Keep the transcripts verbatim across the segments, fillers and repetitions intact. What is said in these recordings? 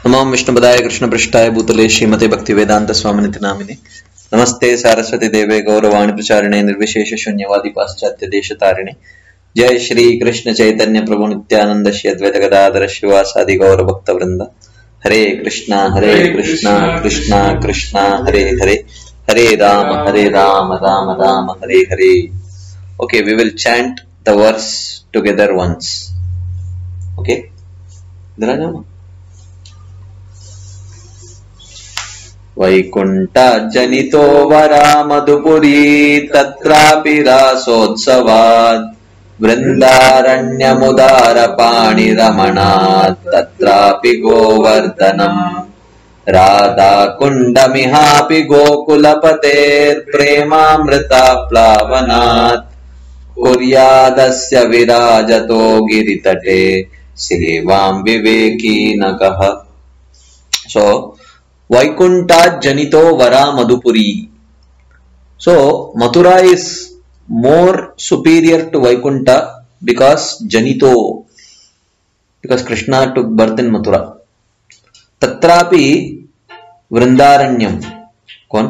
नमो विष्णुपदाय कृष्णपृष्ठाय भूतले श्रीमते भक्तिवेदांत स्वामिनिति नामिने नमस्ते सारस्वती देवे गौरवाणी प्रचारिणे निर्विशेष शून्यवादी पाश्चात्य देशतारिणे जय श्री कृष्ण चैतन्य प्रभु नित्यानंद श्री अद्वैत गदाधर शिवासादि गौर भक्त वृंद हरे कृष्णा हरे कृष्णा कृष्णा कृष्णा हरे हरे हरे राम हरे Ram Ram Ram Hare Hare. Okay, we will chant the verse together once. Okay, वैकुण्ठाज्जनितो वरा मधुपुरी तत्रापि रासोत्सवात् वृन्दारण्यमुदारपाणिरमणात् तत्रापि गोवर्धनम् राधाकुण्डमिहापि गोकुलपतेर्प्रेमामृताप्लावनात् कुर्यादस्य विराजतो गिरितटे सेवां विवेकीनकः. So Vaikuntha Janito Vara Madhupuri. So Mathura is more superior to Vaikuntha because Janito, because Krishna took birth in Mathura. Tatrapi Vrindaranyam. कौन?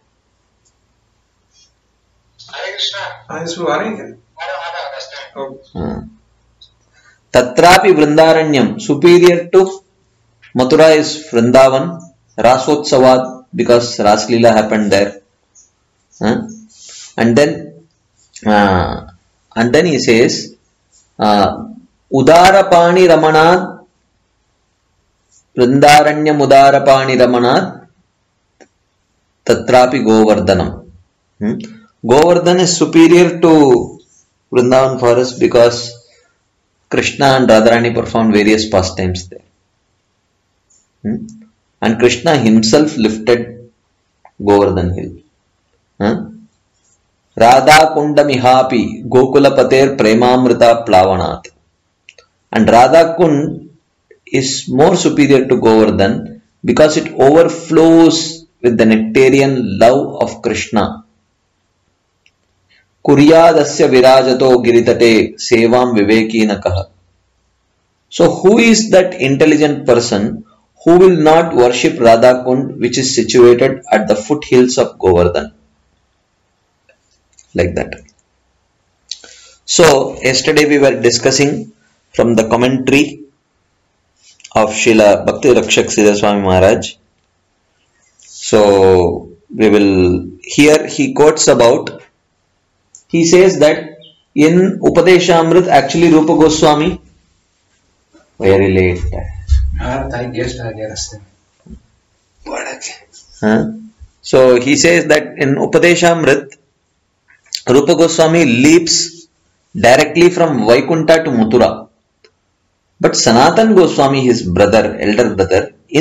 Tatrapi Vrindaranyam. Superior to Mathura is Vrindavan. Rasotsavad, because Raslila happened there. Huh? And then uh, and then he says uh, Udarapani Ramanat Vrindaranyam Udarapani Ramanat Tatrapi Govardhanam. Hmm? Govardhan is superior to Vrindavan forest because Krishna and Radharani performed various pastimes there. Hmm? And Krishna himself lifted Govardhan hill. Huh? Radha Kundamihapi Gokulapater Premamrita Plavanat. And Radha Kund is more superior to Govardhan because it overflows with the nectarian love of Krishna. Kuryadasya virajato giritate sevam vivekinakaha. So who is that intelligent person who will not worship Radha Kund, which is situated at the foothills of Govardhan? Like that. So, yesterday we were discussing from the commentary of Srila Bhakti Rakshak Siddha Swami Maharaj. So, we will, here he quotes about, he says that in Upadeshamrit, actually Rupa Goswami, very late. Huh? So he says that in Upadeshamrit, Rupa Goswami leaps directly from Vaikuntha to Mathura. But Sanatan Goswami, his brother, elder brother, in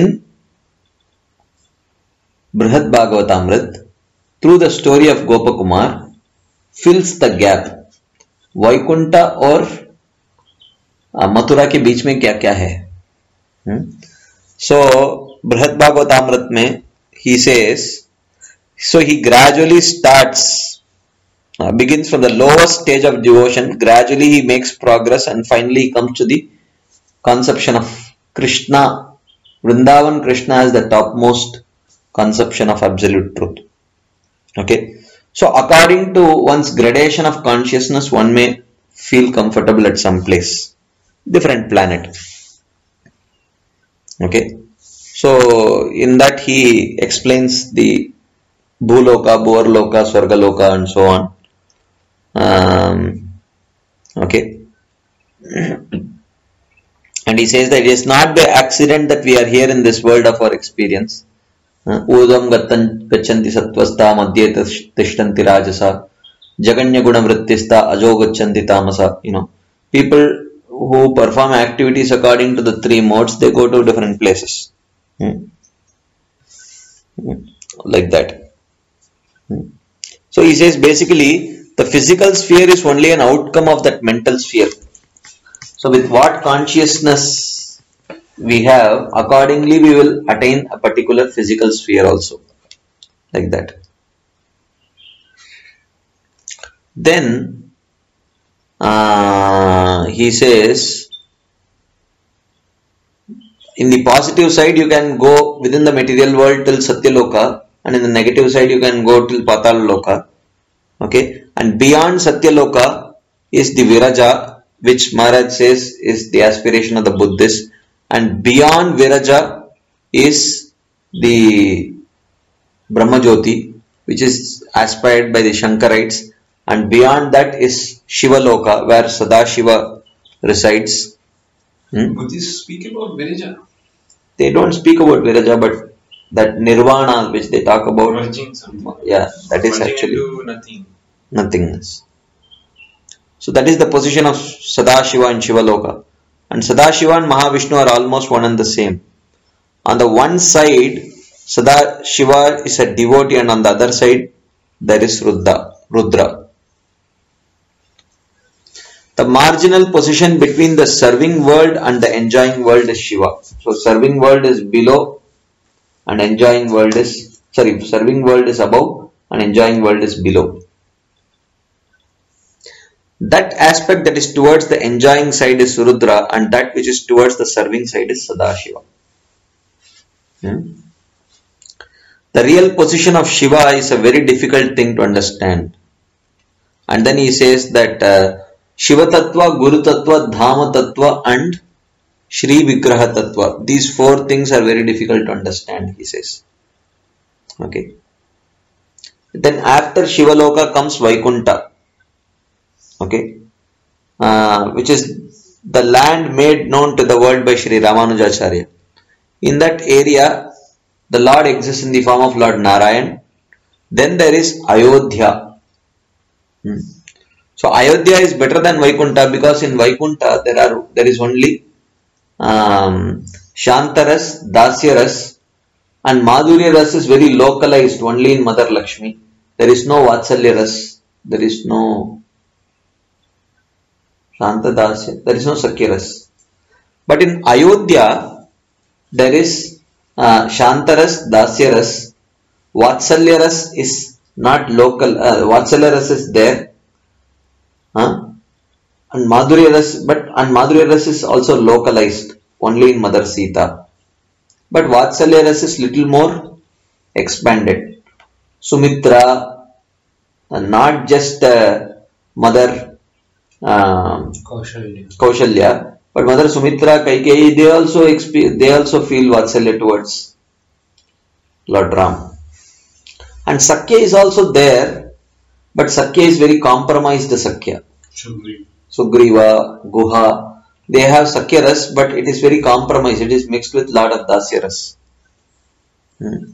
Brihad Bhagavatamrit, through the story of Gopakumar, fills the gap. Vaikuntha और मथुरा के बीच में क्या क्या है? Hmm? So, Brihad Bhagavatamrit mein, he says, so he gradually starts, uh, begins from the lowest stage of devotion, gradually he makes progress and finally he comes to the conception of Krishna. Vrindavan Krishna is the topmost conception of absolute truth. Okay. So, according to one's gradation of consciousness, one may feel comfortable at some place, different planet. Okay, so in that he explains the Bhuloka, Bhuvarloka, Swargaloka and so on. Um, okay, and he says that it is not by accident that we are here in this world of our experience. Udam gachanti satvasta madhye tishtanti rajasa jaganya guna vrittista ajo gachanti tamasa. You know, people who perform activities according to the three modes, they go to different places. Hmm. Hmm. Like that. Hmm. So he says basically the physical sphere is only an outcome of that mental sphere. So with what consciousness we have, accordingly we will attain a particular physical sphere also. Like that. Then uh, he says in the positive side you can go within the material world till Satyaloka, and in the negative side you can go till Patalaloka. Okay, and beyond Satyaloka is the Viraja, which Maharaj says is the aspiration of the Buddhists, and beyond Viraja is the Brahmajyoti, which is aspired by the Shankarites, and beyond that is Shivaloka, where Sadashiva resides. Hmm? Buddhists speak about Viraja. They don't speak about Viraja, but that Nirvana which they talk about, merging something. Yeah, that is merging actually into nothing. Nothingness. So that is the position of Sadashiva and Shivaloka. And Sadashiva and Mahavishnu are almost one and the same. On the one side, Sadashiva is a devotee, and on the other side, there is Rudra. Rudra. The marginal position between the serving world and the enjoying world is Shiva. So serving world is below and enjoying world is, sorry, serving world is above and enjoying world is below. That aspect that is towards the enjoying side is Rudra, and that which is towards the serving side is Sadashiva. Hmm? The real position of Shiva is a very difficult thing to understand. And then he says that uh, Shiva Tattva, Guru Tattva, Dhama Tattva and Shri Vigraha Tattva. These four things are very difficult to understand, he says. Okay. Then after Shivaloka comes Vaikunta. Okay. Uh, which is the land made known to the world by Shri Ramanujacharya. In that area, the Lord exists in the form of Lord Narayan. Then there is Ayodhya. Hmm. So Ayodhya is better than Vaikunta, because in Vaikunta there are there is only um, Shantaras, Dasyaras, and Madhurya Ras is very localized only in Mother Lakshmi. There is no Vatsalya Ras, there is no Shanta Dasya, there is no Sakya Ras. But in Ayodhya there is uh, Shantaras, Dasyaras. Vatsalya Ras is not local, uh, Vatsalya Ras is there. Huh? And Madhurya Ras, but and Madhurya Ras is also localized only in Mother Sita. But Vatsalya Ras is little more expanded. Sumitra, uh, not just uh, Mother uh, Kaushalya. Kaushalya, but Mother Sumitra, Kaikeyi, they also exp- they also feel Vatsalya towards Lord Ram. And Sakya is also there, but Sakya is very compromised Sakya. Sugriva. Sugriva, Guha, they have Sakya Ras, but it is very compromised. It is mixed with lot of Dasya Ras. Hmm.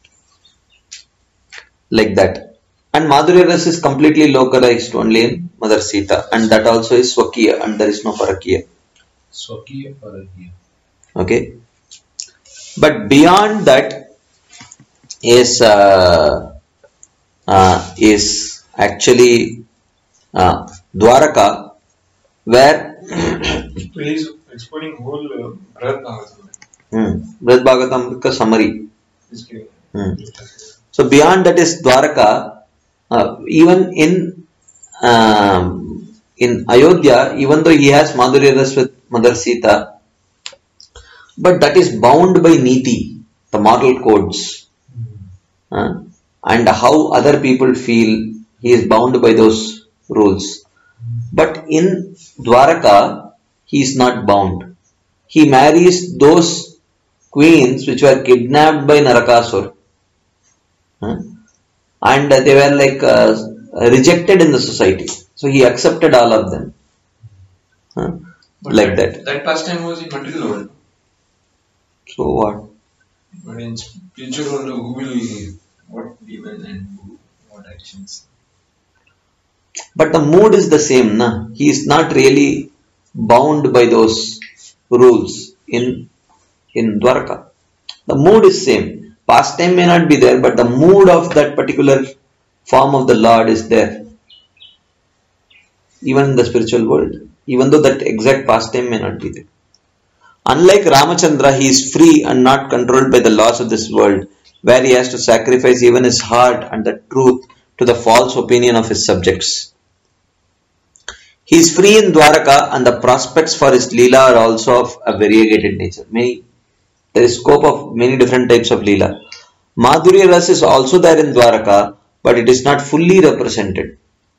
Like that. And Madhurya Ras is completely localized only in Mother Sita, and that also is Swakiya, and there is no Parakiya. Swakiya, Parakiya. Okay. But beyond that is uh, uh, is actually uh, Dwaraka, where He is explaining whole uh, Brihad Bhagavatam. hmm, Brihad Bhagavatam summary. Hmm. Hmm. So beyond that is Dwaraka. Uh, even in um, in Ayodhya, even though he has Madhurya Ras with Mother Sita, but that is bound by Niti, the moral codes, Hmm. uh, and how other people feel. He is bound by those rules. But in Dwaraka, he is not bound. He marries those queens which were kidnapped by Narakasur. Uh, and they were like uh, rejected in the society. So he accepted all of them. Uh, like that. That pastime was in material world. So what? But in spiritual world, who will, what demon and who, what actions? But the mood is the same, na? He is not really bound by those rules in in Dwaraka. The mood is same. Pastime may not be there, but the mood of that particular form of the Lord is there. Even in the spiritual world. Even though that exact pastime may not be there. Unlike Ramachandra, he is free and not controlled by the laws of this world, where he has to sacrifice even his heart and the truth to the false opinion of his subjects. He is free in Dwaraka, and the prospects for his Leela are also of a variegated nature. Many There is scope of many different types of Leela. Madhurya Ras is also there in Dwaraka, but it is not fully represented.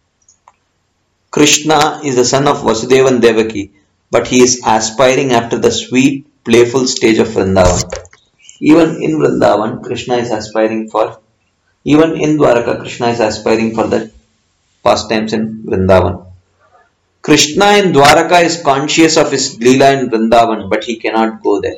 Krishna is the son of Vasudeva and Devaki, but he is aspiring after the sweet, playful stage of Vrindavan. Even in Vrindavan, Krishna is aspiring for, even in Dwaraka, Krishna is aspiring for the pastimes in Vrindavan. Krishna in Dwaraka is conscious of his Leela in Vrindavan, but he cannot go there.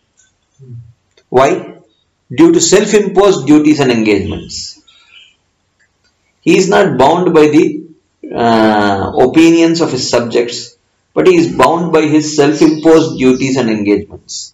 Why? Due to self-imposed duties and engagements. He is not bound by the uh, opinions of his subjects, but he is bound by his self-imposed duties and engagements.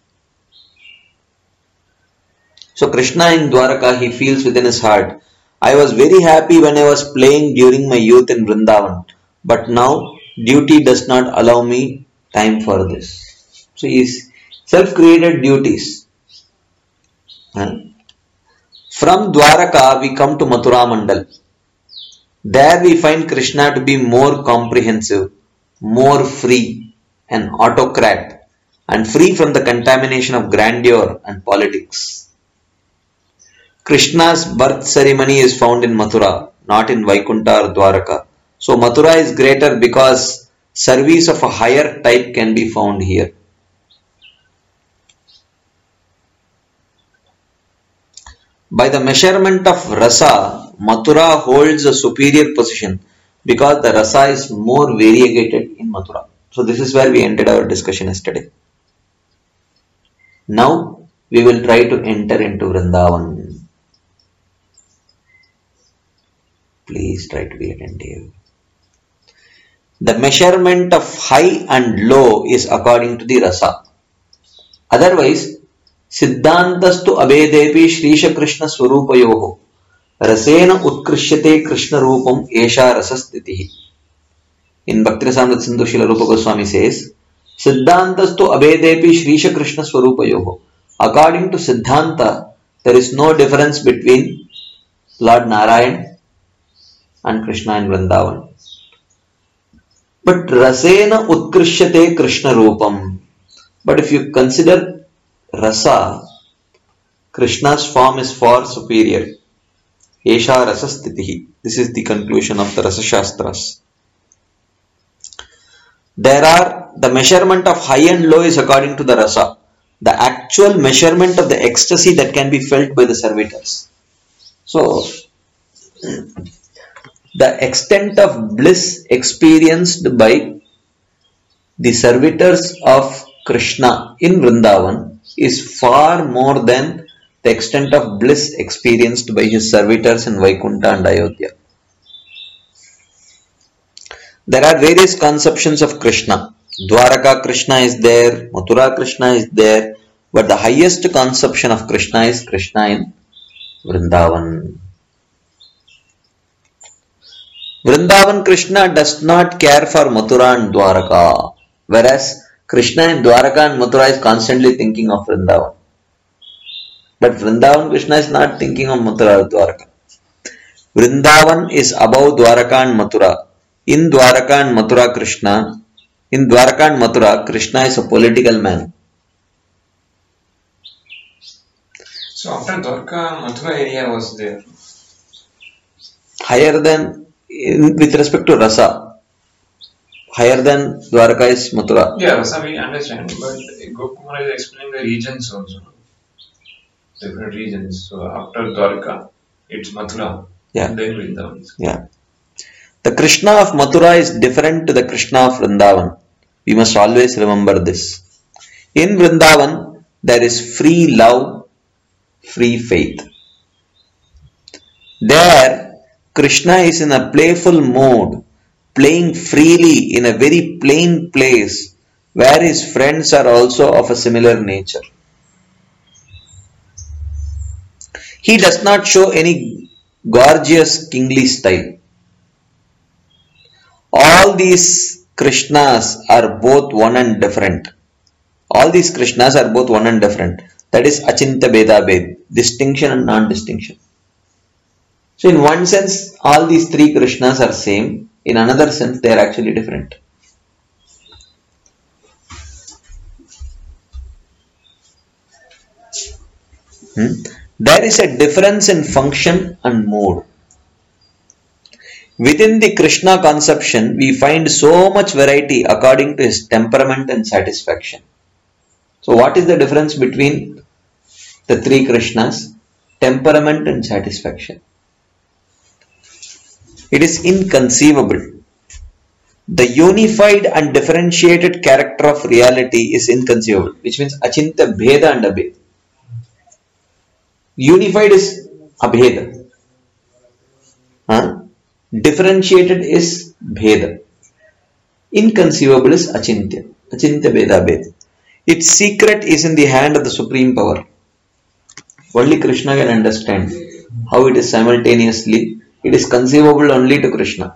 So Krishna in Dwaraka, he feels within his heart, I was very happy when I was playing during my youth in Vrindavan, but now duty does not allow me time for this. So he is self-created duties. From Dwaraka we come to Mathura Mandal. There we find Krishna to be more comprehensive, more free, an autocrat, and free from the contamination of grandeur and politics. Krishna's birth ceremony is found in Mathura, not in Vaikunta or Dwaraka. So Mathura is greater because service of a higher type can be found here. By the measurement of rasa, Mathura holds a superior position because the rasa is more variegated in Mathura. So this is where we ended our discussion yesterday. Now we will try to enter into Vrindavan. Please try to be attentive. The measurement of high and low is according to the rasa. Otherwise, Siddhantastu abedepi Shrisha Krishna Swarupayoho Rasena Utkrishyate Krishna Rupam Esha Rasastitihi. In Bhakti Rasamrita Sindhu Srila Rupa Goswami says, Siddhantastu abedepi Shrisha Krishna Swarupayoho. According to Siddhanta, there is no difference between Lord Narayan and Krishna in Vrindavan. But Rasena Utkrishyate Krishna Rupam. But if you consider Rasa, Krishna's form is far superior. Esha Rasastitihi. This is the conclusion of the Rasa Shastras. There are, the measurement of high and low is according to the Rasa. The actual measurement of the ecstasy that can be felt by the servitors. So, the extent of bliss experienced by the servitors of Krishna in Vrindavan is far more than the extent of bliss experienced by his servitors in Vaikunta and Ayodhya. There are various conceptions of Krishna. Dwaraka Krishna is there, Mathura Krishna is there, but the highest conception of Krishna is Krishna in Vrindavan. Vrindavan Krishna does not care for Mathura and Dwaraka, whereas Krishna in Dwaraka and Mathura is constantly thinking of Vrindavan. But Vrindavan Krishna is not thinking of Mathura or Dwaraka. Vrindavan is above Dwaraka and Mathura. In Dwaraka and Mathura Krishna, in Dwaraka and Mathura, Krishna is a political man. So after Dwarka, Mathura area was there. Higher than, in, with respect to Rasa, higher than Dwaraka is Mathura. Yeah, Rasa we understand, but Gopakumar is explaining the regions also. Different regions. So after Dwarka, it's Mathura. Yeah. And then Vrindavan. Yeah. The Krishna of Mathura is different to the Krishna of Vrindavan. We must always remember this. In Vrindavan, there is free love, free faith. There, Krishna is in a playful mode, playing freely in a very plain place where his friends are also of a similar nature. He does not show any gorgeous kingly style. All these Krishnas are both one and different. All these Krishnas are both one and different. That is Achinta Beda Bed, distinction and non-distinction. So in one sense, all these three Krishnas are same. In another sense, they are actually different. Hmm? There is a difference in function and mood. Within the Krishna conception, we find so much variety according to his temperament and satisfaction. So, what is the difference between the three Krishnas? Temperament and satisfaction. It is inconceivable. The unified and differentiated character of reality is inconceivable, which means achintya bheda and abheda. Unified is abheda. Huh? Differentiated is bheda. Inconceivable is achintya. Achintya bheda abheda. Its secret is in the hand of the supreme power. Only Krishna can understand how it is simultaneously. It is conceivable only to Krishna.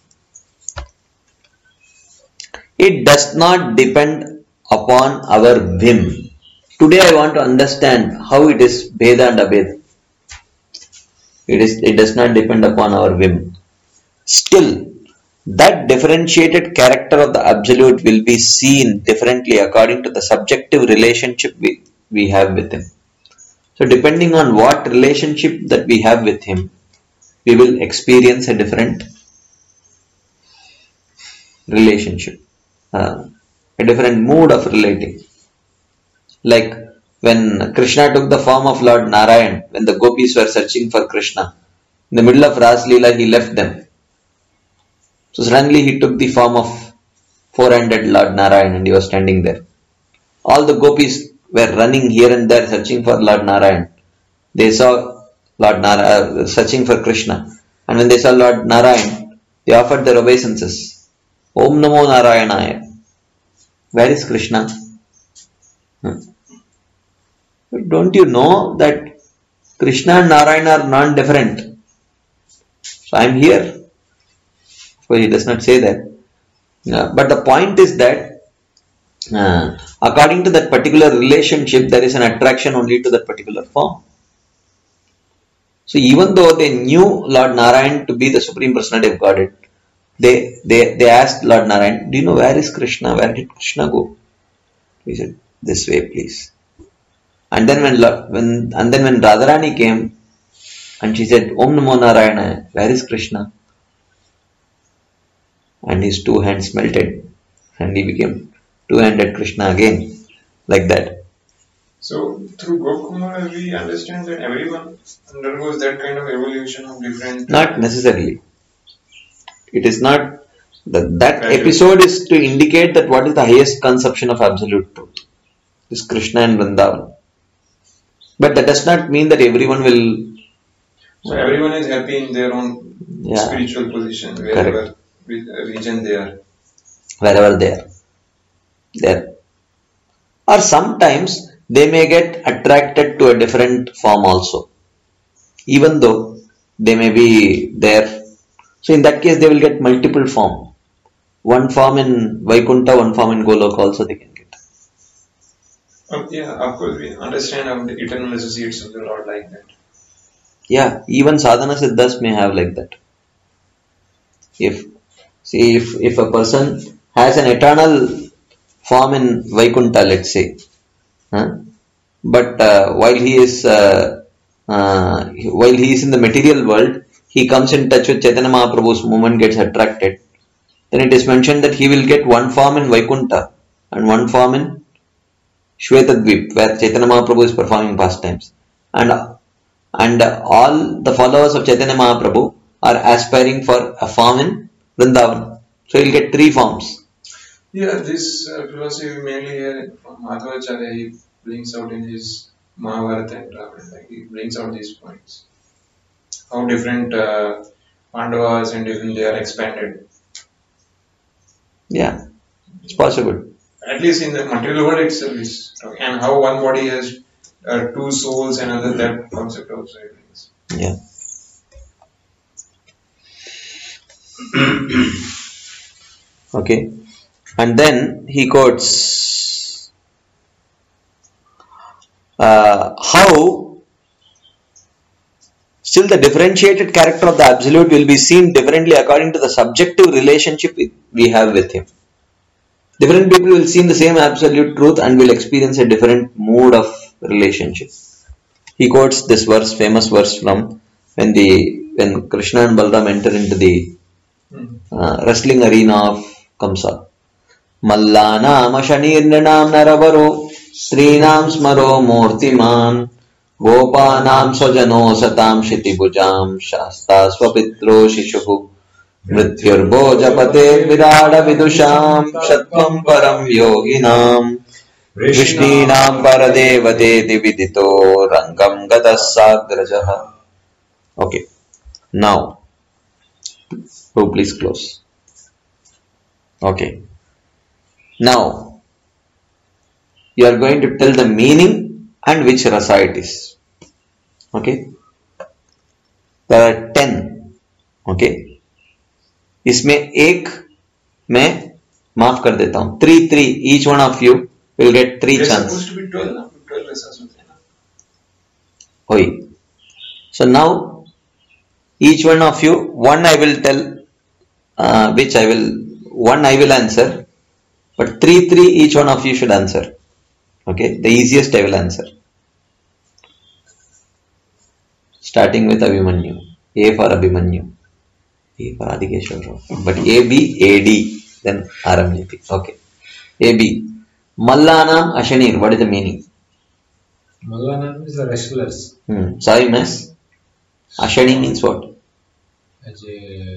It does not depend upon our whim. Today I want to understand how it is Bheda and Abheda. It is. It does not depend upon our whim. Still, that differentiated character of the Absolute will be seen differently according to the subjective relationship we, we have with Him. So depending on what relationship that we have with Him, we will experience a different relationship, uh, a different mood of relating. Like when Krishna took the form of Lord Narayan, when the gopis were searching for Krishna, in the middle of Ras Leela, he left them. So suddenly he took the form of four-handed Lord Narayan and he was standing there. All the gopis were running here and there searching for Lord Narayan. They saw Lord Narayan uh, searching for Krishna. And when they saw Lord Narayan, they offered their obeisances. Om Namo Narayanaya. Where is Krishna? Hmm. Don't you know that Krishna and Narayan are non-different? So I am here. Of course, he does not say that. Yeah, but the point is that uh, according to that particular relationship, there is an attraction only to that particular form. So even though they knew Lord Narayan to be the Supreme Personality of Godhead, they, they, they asked Lord Narayan, do you know where is Krishna? Where did Krishna go? He said, this way please. And then when, when, and then when Radharani came and she said, Om Namo Narayana, where is Krishna? And his two hands melted and he became two-handed Krishna again, like that. So through Gopakumar we understand that everyone undergoes that kind of evolution of different... Not necessarily. It is not... The, that episode is to indicate that what is the highest conception of absolute truth. Is Krishna and Vrindavan. But that does not mean that everyone will... So everyone is happy in their own yeah. spiritual position, wherever Correct. region they are. Wherever they are. There. Or sometimes they may get attracted to a different form also. Even though they may be there. So in that case they will get multiple form. One form in Vaikuntha, one form in Goloka also they can get. Oh, yeah, of course we understand how the eternal associates of the Lord like that. Yeah, even sadhana siddhas may have like that. If see if, if a person has an eternal form in Vaikuntha, let's say, huh? but uh, while he is uh, uh, while he is in the material world, he comes in touch with Chaitanya Mahaprabhu's movement, gets attracted. Then it is mentioned that he will get one form in Vaikuntha and one form in Shvetadvip, where Chaitanya Mahaprabhu is performing pastimes. And and all the followers of Chaitanya Mahaprabhu are aspiring for a form in Vrindavan. So he will get three forms. Yeah, this uh, philosophy mainly here from Madhvacharya he brings out in his Mahabharata and Ramayana. Like he brings out these points. How different uh, Pandavas and different they are expanded. Yeah, it's possible. At least in the material world itself is talking. And how one body has uh, two souls and other that concept also brings. Yeah. Okay. And then he quotes uh, how still the differentiated character of the Absolute will be seen differently according to the subjective relationship we have with Him. Different people will see the same absolute truth and will experience a different mood of relationship. He quotes this verse, famous verse from when the when Krishna and Balaram enter into the uh, wrestling arena of Kamsa. Mallanam ashanirnanam naravaro Srinam smaro murtiman Gopanam swajano satam shitibujam Shasta swapitro shishuhu Mrityurbo japate virada vidusham Shatvam param yoginam Vishninam paradevate dividito Rangam gadasagrajaha. Okay, now oh, please close. Okay, now you are going to tell the meaning and which rasa it is. Okay, there are ten. Okay, इसमें एक मैं माफ कर देता हूं. Three, three. Each one of you will get three There's chances. supposed to be twelve, na? twelve rasas होते हैं ना. Oi. So now each one of you, one I will tell, uh, which I will, one I will answer, but three, three each one of you should answer. Okay, the easiest I will answer. Starting with Abhimanyu. A for Abhimanyu. A for Adhikeshwar. But A B, A D, then R M J P. Okay. A B. Mallanam Ashanir. What is the meaning? Mallanam is the wrestlers. Hmm. Sai Mas. Ashani means what? As a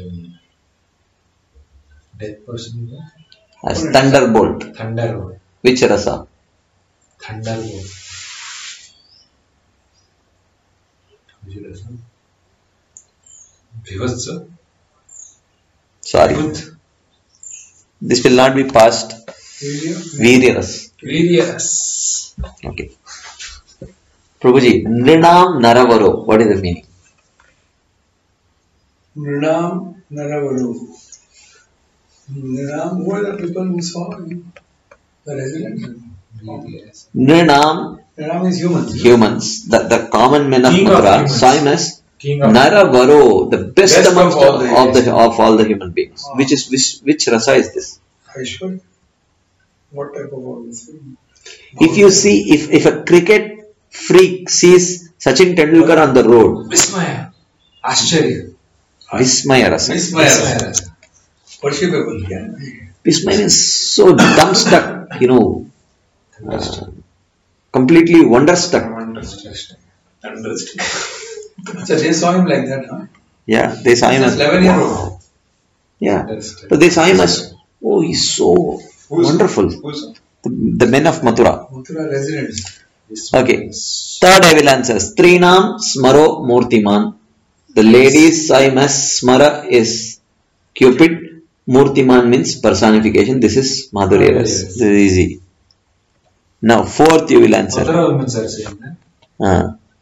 death person. As thunderbolt. Thunderbolt. Which rasa? Thunderbolt. Which rasa? Bhivatsa. Sorry. Good. This will not be passed. Virya ras. Viryas. Okay. Prabhuji, Nrinam Naravaro. What is the meaning? Nrinam Naravaru. Nrinam, who are the people who saw the residents? Viryas. Nrinam, Nrinam is humans. humans, the, the common men of King of Mathura, humans. saw him as King of Naravaro, the best, Best amongst of all the of, the, of all the human beings. Ah. Which is which, which rasa is this? Aishwar. What type of all this? If you see, if, if a cricket freak sees Sachin Tendulkar on the road, Vismaya. Ashcharya. Vismaya rasa. Vismaya. Vismaya. Worshipable. Yeah. Vismaya is so dumbstruck, you know, uh, completely wonderstruck. Understand. Understand. So they saw him like that, huh? Yeah, they saw him as eleven year old. Yeah, Understand. so they saw him as, oh, he's so Who's- wonderful. Who's The, the men of Mathura. Mathura residents. Okay. Third I will answer. Strinam smaro murtiman. The ladies saw him as Smara is Cupid. Murtiman means personification. This is Madhurya ras. Yes. This is easy. Now fourth you will answer. Mathura women are saying that. Uh,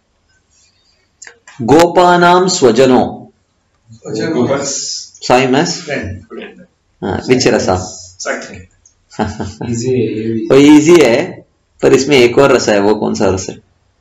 Gopanam swajano. Gopas Saw him as Friend. friend. uh, which rasa? Exactly. Easy. तो easy है पर इसमें एक और रस है. वो कौन सा रस है?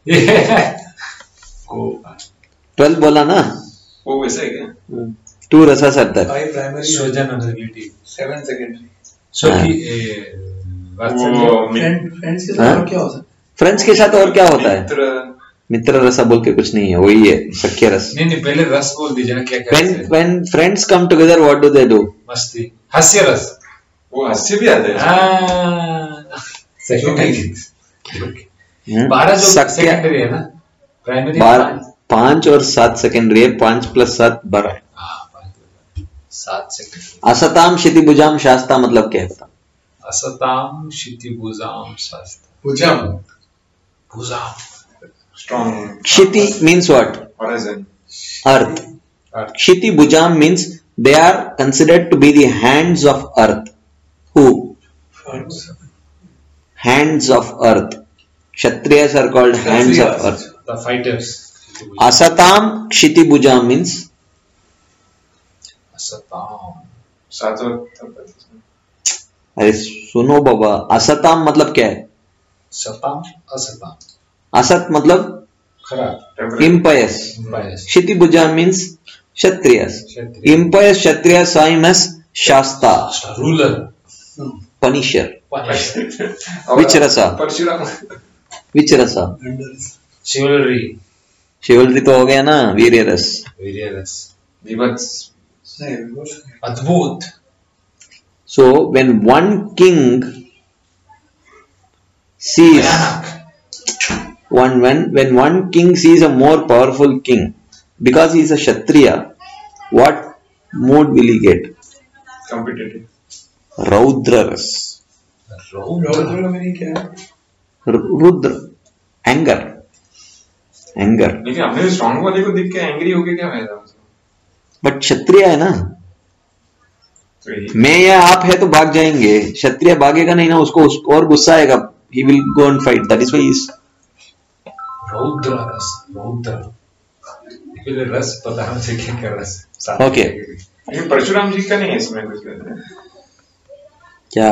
ट्वेल्व बोला ना. वो वैसा है क्या? टू रसas are there. Five primary. Swajan and relative. Seven secondary. So हाँ. कि Vatsalya. वो मि- Friend, friends के हाँ? साथ और क्या होता है? फ्रेंड्स के साथ और क्या होता है? मित्र मित्र रसा बोल के कुछ नहीं है. वही है सख्य रस. नहीं नहीं पहले रस बोल दीजिए ना क्या क्या When when friends come together, what do they do? मस्ती हास्य रस वो हास्य भी आता है. Secondary hmm? बारह जो सख्य सेकेंडरी है ना प्राइमरी बारह पांच और सात सेकेंडरी है. पांच प्लस सात बारह. सात सेकेंडरी असताम क्षितिभुजाम शास्ता मतलब क्या है बता? असताम क्षितिभुजाम शास्त्र Pujam. भुजाम Strong क्षिति means what? horizon. Earth. Earth Kshiti Bhujam means they are considered to be the hands of earth. Who? Hands of earth. Kshatriyas are called hands of earth. The fighters Asatam Kshiti Bhujam means असताम सातों अरे सुनो बाबा, असताम मतलब क्या है? सताम असताम असत मतलब खराब impious. बायस Kshiti Bhujam means Kshatriyas. Kshatriyas. Impious Kshatriyas saw him as Shasta, ruler Punisher. Punisher Which rasa? Parashuram Which rasa? chivalry, chivalry तो हो गया ना, वीर्य रस. वीर्यरस, Vivats. नहीं, वो नहीं. अद्भुत. So when one king sees one when when one king sees a more powerful king, because he is a Kshatriya, what mood will he get? Competitive. Raudra ras. रौद्र का meaning क्या है? Ru- Rudra, anger, anger. लेकिन हमने strong वाले को देख के एंग्री होके क्या फायदा उसको? बट क्षत्रिय है ना, तो यही मैं या आप है तो भाग जाएंगे, क्षत्रिय भागेगा नहीं ना, उसको उस, और गुस्सा आएगा, he will go and fight. That is why he is. रौद्र रस, रौद्र. इसलिए रस पता है मुझे क्या क्या रस. Okay. लेकिन परशुराम जी का नहीं है इसमें कुछ कहते हैं. क्या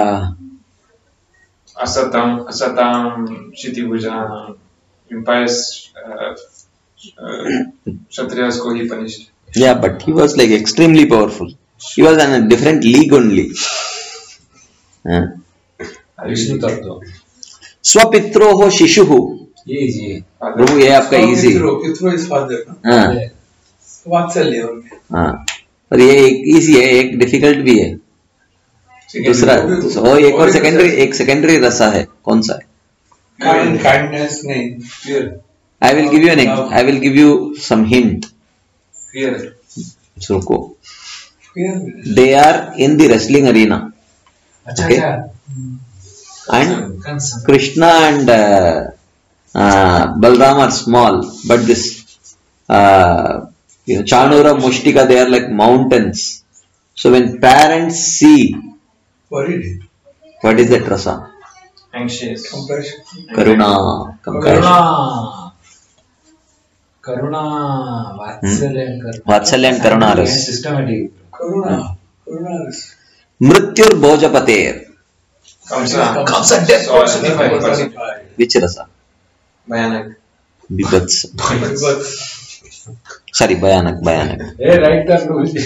असतम असतम क्षितिभुजाम impious uh, uh, kshatriyas को ही punished. Yeah, but he was like extremely powerful. He was in a different league only. हाँ. विष्णु तत्व. स्वपित्रोः शिशुः. ये जी. प्रभु ये आपका इजी. पितरो, पितरो is father ना. हाँ वात्सल्य उनके. हाँ. और ये एक इजी है, एक डिफिकल्ट भी है. दूसरा वो एक और सेकेंडरी, एक सेकेंडरी रसा है. कौन सा है? Kind, kindness नहीं. Fear, I will give you an ex- I will give you some hint. fear. रुको. Fear. They are in the wrestling arena. अच्छा Okay. अच्छा. And Concern. Krishna and uh, uh, Balram are small, but this uh, you know, Chanura, Mushtika, they are like mountains. So when parents see, Worried. what is that rasa? Anxious. Compassion. Karuna, compassion. करुणा, करुणा, वात्सल्य and Karuna. Vatsalya and Karuna ras. Systematic. Karuna. Karuna is. Mrityur Bhojapater. Kamsa. Kamsa death Sorry, personified. personified. Which rasa? Bhayanak. Bibats. But Sorry, Bhayanak, Bhayanak. Hey, right turn to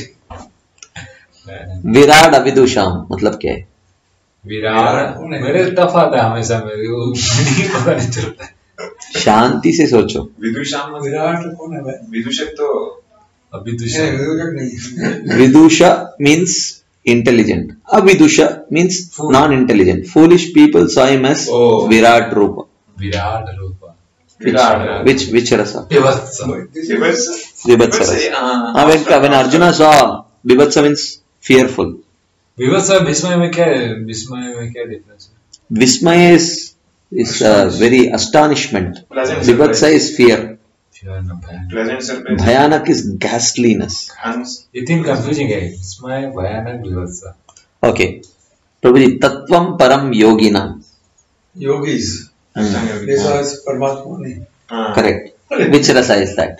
Virat अविदुषाम मतलब क्या है? विराट. मेरे tough आता है हमेशा, मेरे को नहीं पता नहीं चलता है. शांति से सोचो. विदुषाम. विराट कौन है भाई? विदुषक तो अभी तो नहीं, विदुषक नहीं. Vidusha means intelligent. Avidusha means Fool. non-intelligent. Foolish people saw him as Oh. Virat Rupa. Virat रूप. Virat. Which which rasa? विवत्स. Vibhatsa. Vibhatsa Vibhatsa, rasa. हाँ. Ah, when, when Arjuna saw Vibhatsa means fearful. विवत्स और विस्मय में क्या है? विस्मय में क्या डिफरेंस है? Vismaya is is uh, very astonishment. Pleasant Vibhatsa surprise. is fear. Pleasant surprise. Bhayanak is ghastliness. Hans. ये तीन कंफ्यूजिंग है. विस्मय, भयानक, विवत्स. Okay. प्रभु जी तत्वम परम योगिना. Yogis. Hmm. This was परमात्मा नहीं. हाँ. Correct. Which rasa is that?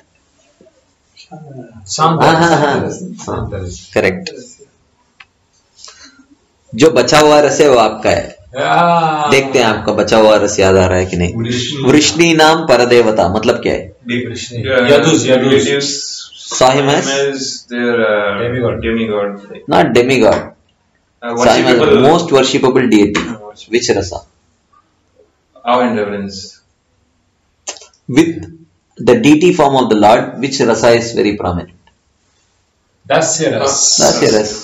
शांत हाँ, हाँ, हाँ. रस. शांत रस. Correct. जो बचा हुआ रस है वो आपका है. आ, देखते हैं आपका बचा हुआ रस याद आ रहा है कि नहीं. वृष्णि. वृष्णि नाम परदेवता मतलब क्या है? Vrishni. Yeah, यदुस, यदुस. relatives Saw him as? as their uh, Demigod. demigod. Not demigod. Uh, Saw him as worshipable. most worshipable deity. Which rasa? Awe and reverence. With the deity form of the Lord, which rasa is very prominent? दास्य रस. That's your rasa.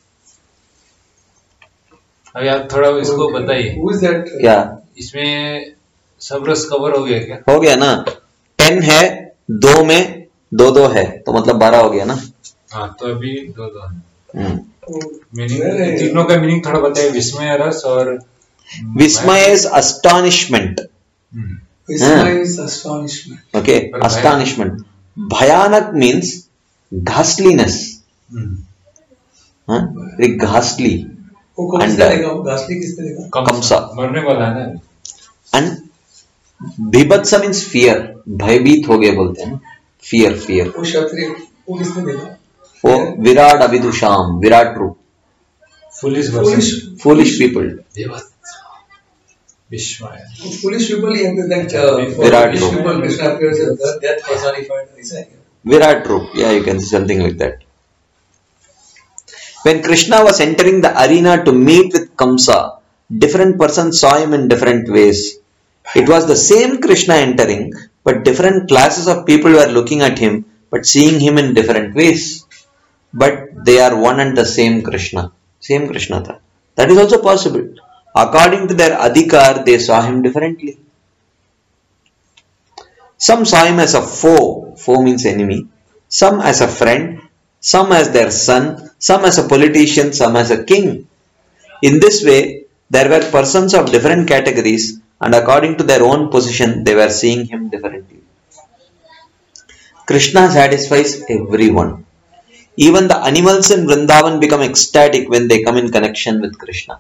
अब यार थोड़ा इसको बताइए. Who is that? क्या इसमें सब रस कवर हो गया क्या? हो गया ना? टेन है, दो में दो दो है, तो मतलब बारह हो गया ना? हाँ, तो अभी दो दो है. हम्म. मीनिंग तीनों का मीनिंग थोड़ा बताइए. विस्मय रस और विस्मय is astonishment. Hmm. Vismaya is astonishment. Okay, But astonishment. Bhayanak means ghastliness. Hmm. Huh? Very ghastly. वो कौन And, सा uh, देगा? घासली किसने देगा? Kamsa. मरने वाला है ना. And Bibhatsa means fear. भयभीत हो गए बोलते हैं. Fear, fear. वो क्षत्रिय, वो किसने देगा? वो विराट अभिदुषाम, विराट रूप. Foolish Foolish, Foolish people. विस्मय. foolish people. He has that uh, for Virat foolish Rup. people. Krishna appears as the death personified. ऐसा है क्या? Virat Rup. Yeah, you can say something like that. When Krishna was entering the arena to meet with Kamsa, different persons saw him in different ways. It was the same Krishna entering, but different classes of people were looking at him, but seeing him in different ways. But they are one and the same Krishna. Same Krishna tha. That is also possible. According to their adhikar, they saw him differently. Some saw him as a foe. Foe means enemy. Some as a friend. Some as their son. Some as a politician. Some as a king. In this way, there were persons of different categories, and according to their own position, they were seeing him differently. Krishna satisfies everyone. Even the animals in Vrindavan become ecstatic when they come in connection with Krishna.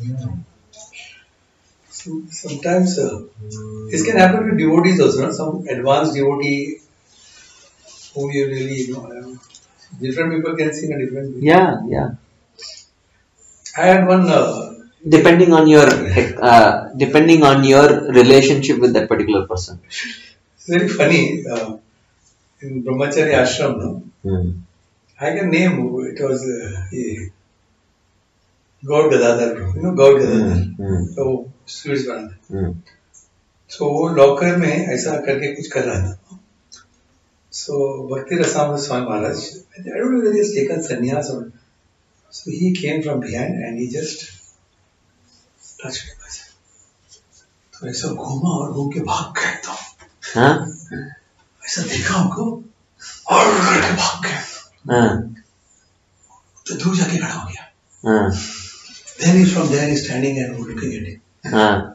So sometimes uh, this can happen to devotees also. No? Some advanced devotee who you really, you know, um, different people can see in a different way. Yeah, yeah. I had one. Uh, Depending on your uh, depending on your relationship with that particular person. It's very funny. Uh, in Brahmachari Ashram, no? Hmm. I can name who it was. Uh, he, Gaur Gadadhar, you know Gaur Gadadhar. Hmm. So sweets बनाता Hmm. So वो locker में ऐसा करके कुछ कर रहा था. सो भक्ति Rasamrita Swami Maharaj, I don't know whether he has taken sannyas or so he came from behind and he just touched me. तो ऐसा घूमा और घूम के भाग गया. तो हाँ? ऐसा देखा हमको और लेके भाग गया. हाँ. तो दूर जाके खड़ा हो गया. हाँ. Then he's from there, he's standing and looking at him. हाँ.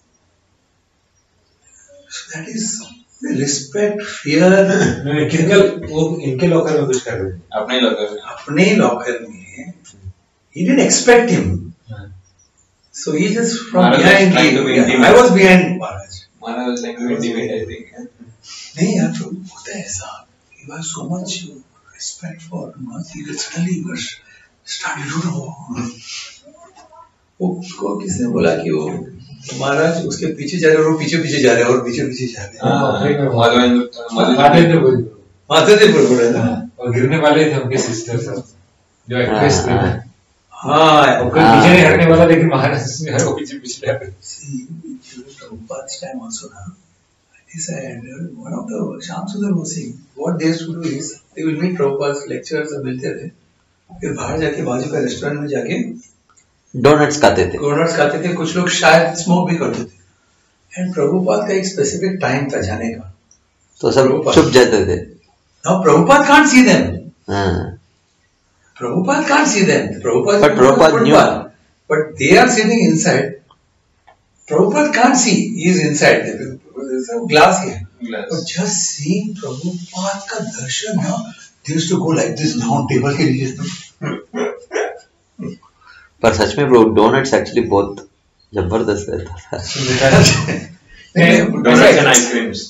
So that is respect, fear. किनके वो इनके लॉकर में कुछ कर रहे थे. अपने लॉकर में. अपने लॉकर में. He didn't expect him. So he just from Maharaj behind. was trying to be Yeah, intimate. I was behind Maharaj. Maharaj was trying to be intimate, I think. नहीं यार तो होता है ऐसा. You have so much respect for Maharaj. That suddenly you start, you don't know. वो को किसने बोला कि वो महाराज उसके पीछे जा रहे हैं और वो पीछे पीछे जा रहे हैं और पीछे पीछे जा रहे हैं. माधवेंद्र माता दे पर बोला था. और गिरने वाले थे उनके सिस्टर सब जो एक्ट्रेस थे. हाँ. कोई पीछे नहीं हटने वाला लेकिन महाराज में हर वो पीछे पीछे जा रहे. See, Prabhupada's time also now. This I had one of the Shyam Sundar was saying what they used to do is they will meet Prabhupada's lectures और मिलते थे. फिर बाहर जाके बाजू का रेस्टोरेंट में जाके डोनट्स खाते थे. डोनट्स खाते थे. कुछ लोग शायद स्मोक भी करते थे. एंड प्रभुपाद का एक स्पेसिफिक टाइम था जाने का. तो सब चुप जाते थे. Now Prabhupada can't see them. हाँ. Prabhupada can't see them. Prabhupada But Prabhupada knew. But they are sitting inside. Prabhupada can't see. He is inside. There's a glass here. Glass. But just seeing Prabhupada का दर्शन ना, they used to go like this down table के नीचे. पर सच में bro donuts actually बहुत जबरदस्त रहता था. Donuts and ice creams.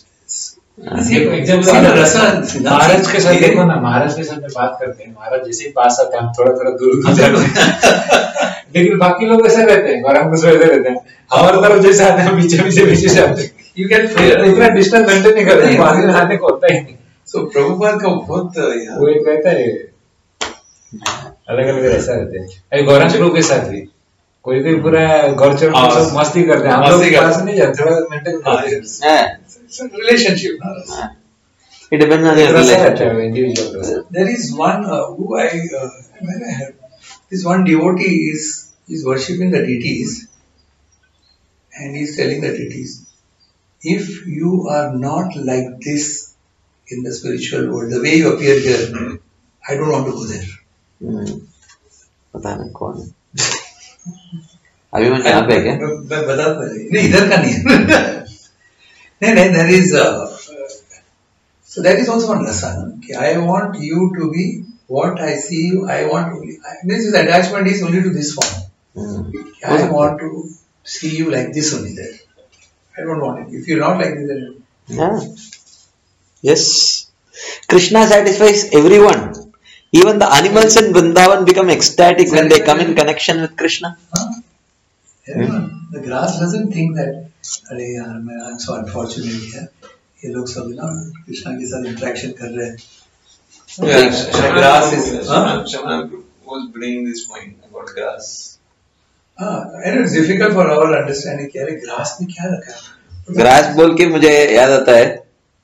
महाराज के साथ देखो ना, महाराज के साथ में बात करते हैं, महाराज जैसे ही पास आते हैं हम थोड़ा थोड़ा दूर दूर जाते हैं. लेकिन बाकी लोग ऐसे रहते हैं और हम कुछ वैसे रहते हैं. हमारे तरफ जैसे आते हैं पीछे पीछे पीछे जाते हैं. You get इतना डिस्टेंस मेंटेन नहीं करते. बाद में आने को होता ही नहीं. So प्रभुपाद का बहुत वो एक रहता है अलग अलग ऐसा रहते हैं. अरे गौरव स्वरूप के साथ भी कोई कोई पूरा गौर चरण सब मस्ती करते हैं. हम लोग पास नहीं जाते, थोड़ा मेंटेन करते हैं. relationship. It depends on your relationship. There is one uh, who I uh, when I heard this one devotee is is worshipping the deities and he is telling the deities, if you are not like this in the spiritual world, the way you appear here, I don't want to go there. Hmm. पता नहीं कौन है. अभी मैं यहाँ पे क्या? मैं बताता नहीं, इधर का नहीं है. नहीं नहीं, there is uh, so that is also one lesson. Okay, I want you to be what I see you. I want only. I, means his attachment is only to this form. Hmm. I want to see you like this only there. I don't want it. If you're not like this, then Yeah. Yes. Krishna satisfies everyone. Even the animals in Vrindavan become ecstatic when they come in connection with Krishna. huh? Everyone. The grass doesn't think that. अरे यार मैं I'm so unfortunate here. ये लोग सब ना कृष्णा के साथ interaction कर रहे हैं. Yeah, The grass is. Huh? Shamana was bringing this point about grass. हाँ, and it's difficult for our understanding कि अरे grass में क्या रखा है. ग्रास बोल के मुझे याद आता है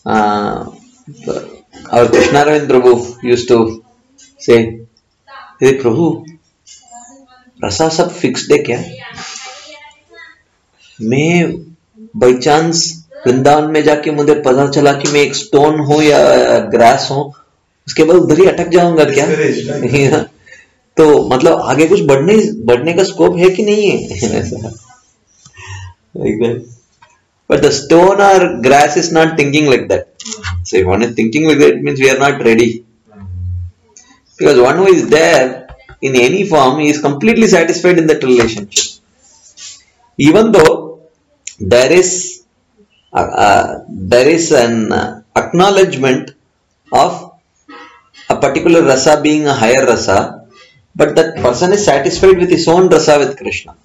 uh, our Krishnaravind Prabhu used to say, "Hey Prabhu, रसा सब फिक्स्ड है क्या? मैं बाई चांस वृंदावन में जाके मुझे पता चला कि मैं एक स्टोन हूं या ग्रास हूं, उसके बाद उधर ही अटक जाऊंगा क्या?" तो मतलब आगे कुछ बढ़ने बढ़ने का स्कोप है कि नहीं है? But the stone or grass is not thinking like that. So if one is thinking like that, it means we are not ready. Because one who is there in any form, he is completely satisfied in that relationship. Even though there is uh, uh, there is an uh, acknowledgement of a particular rasa being a higher rasa, but that person is satisfied with his own rasa with Krishna.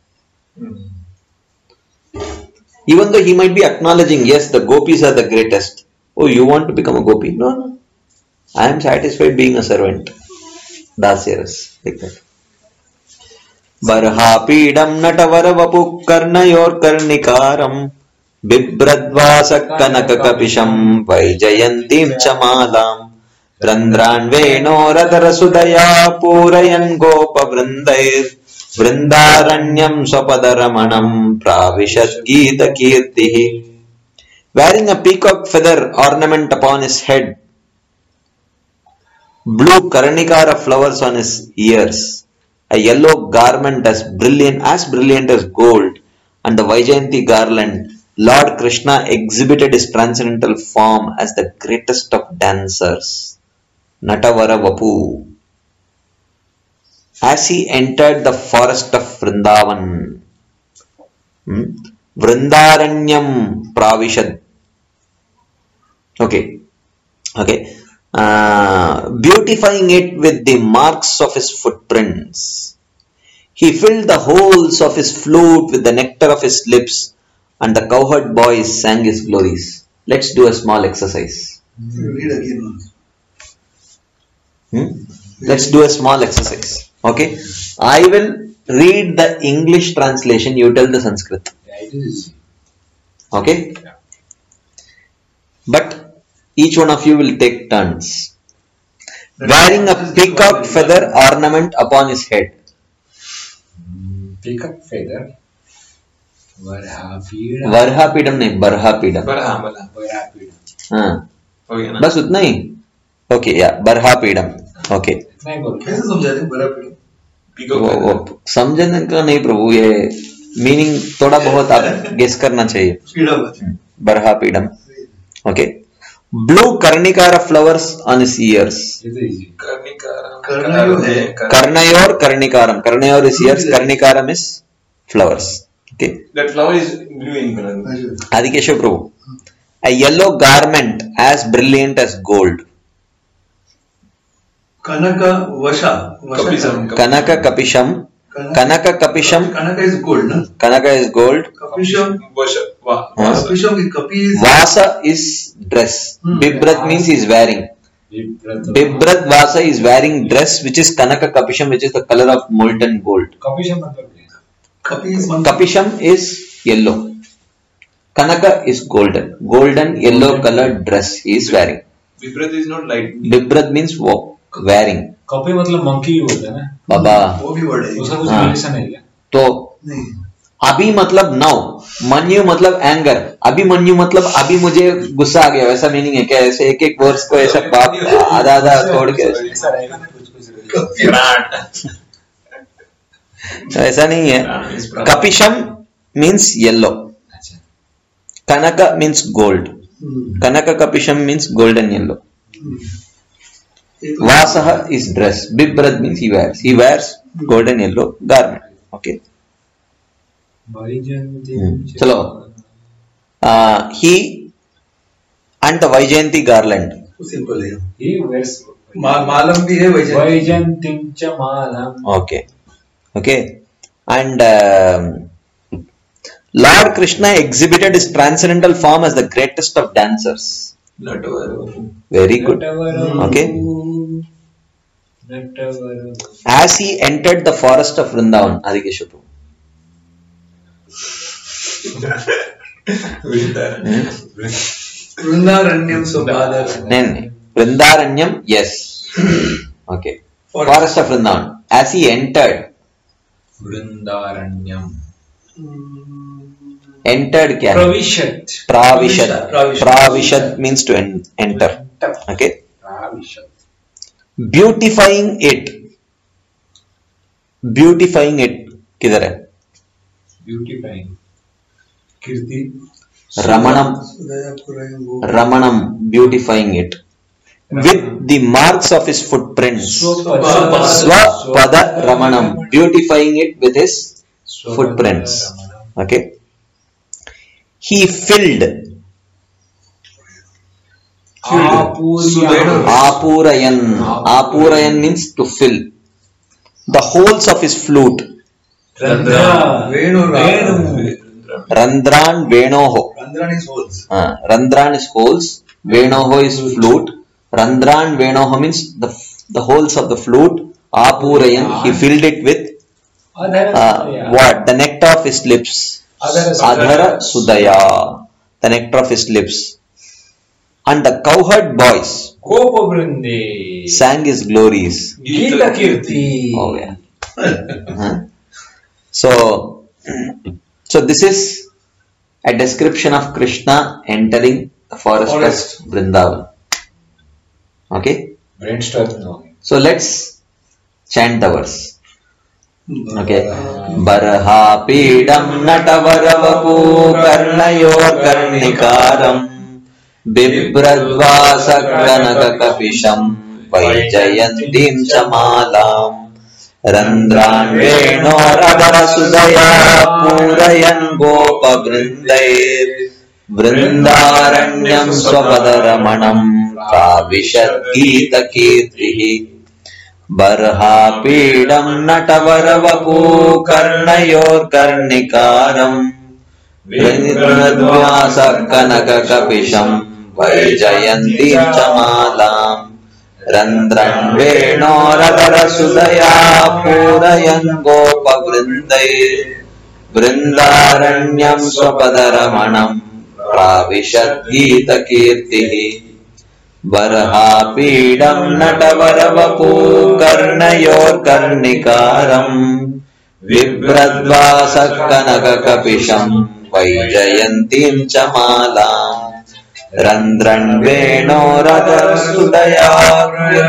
Even though he might be acknowledging, yes, the gopis are the greatest. Oh, you want to become a gopi? No, no. I am satisfied being a servant. Dasyaras, like that. Barhapidam natavara vapu karnayor karnikaram bibradvasa kanaka kapisham vaijayantim chamalam randran veno radara sudaya purayan gopa vrindair Vrindaranyam Swapadaramanam Pravishad Gita Kirtihi. Wearing a peacock feather ornament upon his head, blue Karnikara flowers on his ears, a yellow garment as brilliant as brilliant as gold, and the Vaijayanti garland, Lord Krishna exhibited his transcendental form as the greatest of dancers. Natavara Vapu. As he entered the forest of Vrindavan, hmm, Vrindaranyam Pravishad. Okay, okay, uh, beautifying it with the marks of his footprints. He filled the holes of his flute with the nectar of his lips, and the cowherd boys sang his glories. Let's do a small exercise. Read again. Hmm? Let's do a small exercise. Okay, I will read the English translation, you tell the Sanskrit. Yeah, it is. Okay, Yeah. but each one of you will take turns. Wearing a peacock feather ornament upon his head. Peacock feather. Varhapida. Varhapidam नहीं, Barhapidam. बरहा बरहा Varhapida. हाँ, हो गया ना? बस उतना ही. Okay, yeah, Barhapidam. Okay. इतना ही बोल. कैसे समझा दें बड़ा पीड़ा? पीको वो, वो समझने का नहीं प्रभु, ये मीनिंग थोड़ा बहुत आप गेस करना चाहिए. पीड़ा मत. Barhapidam. Okay. Blue Karnikara flowers on his ears. It is easy. कर्णिकारम कर्णयो है. Karnayor Karnikaram. Karnayor is ears, Karnikaram is flowers. Okay. That flower is blue in color. Adikesha Prabhu. A yellow garment as brilliant as gold. Kanaka Vasha. Kapisam. Kanaka Kapisham. Kanaka Kapisham. Kanaka is gold, na? Kanaka is gold. Kapisham. Vasha. Wow. Huh? Kapisham is Kapi is. Vasa is dress. Hmm. Bibrat means he is wearing. Bibrat Vasa is wearing dress which is Kanaka Kapisham, which is the color of molten gold. Kapisham मतलब क्या? Kapi is one. Kapisham is yellow. Kanaka is golden. Golden yellow colored dress he is wearing. Vibrat is not light. Bibrat means wo- wearing. कॉपी मतलब monkey होता है ना. बाबा वो भी word है. उसका कुछ हाँ. रिलेशन है क्या? तो नहीं. अभी मतलब नाउ, मन्यु मतलब एंगर, अभी मन्यु मतलब अभी मुझे गुस्सा आ गया, वैसा मीनिंग है क्या? ऐसे एक एक वर्ड्स को ऐसा बाप आधा आधा तोड़ के ऐसा रहेगा ना कुछ कुछ. ऐसा नहीं है. कपिशम मीन्स येलो, अच्छा. कनक मीन्स गोल्ड. कनक कपिशम means golden yellow. Vasah is dress. Bibrat means he wears. He wears golden yellow garment. Okay. Hmm. Chalo. Uh, he and the Vaijayanti garland. Simple है. He wears मा- मालम भी है वैसे. Vaijantim cha malam. Okay. Okay. And um, Lord Krishna exhibited his transcendental form as the greatest of dancers. Very good. Okay. As he entered the forest of Vrindavan, Adikesha Prabhu. Vrindaranyam Subhadar. Then Vrindaranyam, yes. Okay. Forest of Vrindavan. As he entered, Vrindaranyam. entered क्या है? Pravishat. Pravishat. Pravishat. Pravishat means to en- enter. Okay. Pravishat. Beautifying it. Beautifying it किधर है? Beautifying. Kirti. Ramanam. Sudaya Purayam Go. Ramanam. Beautifying it. With the marks of his footprints. Swapada. Swapada Ramanam. Beautifying it with his footprints. Okay. He filled. Apurya. Apurayan. Apurayan means to fill. The holes of his flute. Randra. Venu. Venu. Randran Venoho. Randran is holes. Uh, Randran is holes. Venoho is flute. Randran Venoho means the, the holes of the flute. Apurayan. He filled it with uh, what? The nectar of his lips. Adhara Sudaya. The nectar of his lips. And the cowherd boys Gopa Vrinde. sang his glories. Gita Kirti. Oh yeah. Uh-huh. So, so this is a description of Krishna entering the forest, Forest. of Vrindavan. Okay. Brainstorming. So let's chant the verse. Okay. Barha pidam natavaravu karnayor karnikaram bibradvasa granaka kapisham vaijayantim chamalam randran venoradara sudaya purayan gopa vrindair vrindaranyam swapadaramanam pravishad gita kirtihi Barha pidam natavaravu karnayor karnikaram Vrinadvasa kanaka kapisham Vaijayantim chamalam Randran venoradara sudaya purayan gopa vrindai Vrindaranyam swapadaramanam Pravishad gita kirtihi Barha pidam natavaravu karnayor karnikaram Vibradvasa kanaka kapisham Vaijayantim chamalam Randran venoradara sudaya